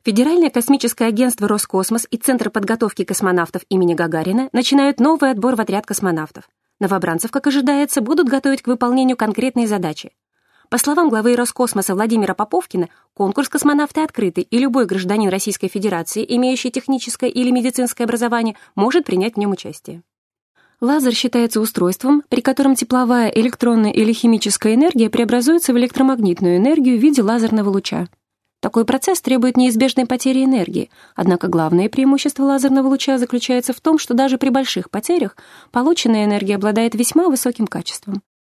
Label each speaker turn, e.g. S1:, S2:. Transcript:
S1: Федеральное космическое агентство «Роскосмос» и Центр подготовки космонавтов имени Гагарина начинают новый отбор в отряд космонавтов. Новобранцев, как ожидается, будут готовить к выполнению конкретной задачи. По словам главы Роскосмоса Владимира Поповкина, конкурс «Космонавты» открытый, и любой гражданин Российской Федерации, имеющий техническое или медицинское образование, может принять в нем участие. Лазер считается устройством, при котором тепловая, электронная или химическая энергия преобразуется в электромагнитную энергию в виде лазерного луча. Такой процесс требует неизбежной потери энергии, однако главное преимущество лазерного луча заключается в том, что даже при больших потерях полученная энергия обладает весьма высоким качеством.